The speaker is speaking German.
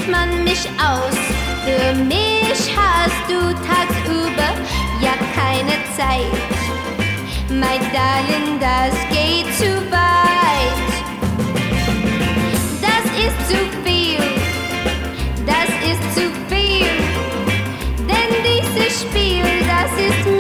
nutzt man mich aus. Für mich hast du tagsüber ja keine Zeit. My darling, das geht zu weit. Das ist zu viel, das ist zu viel. Denn dieses Spiel, das ist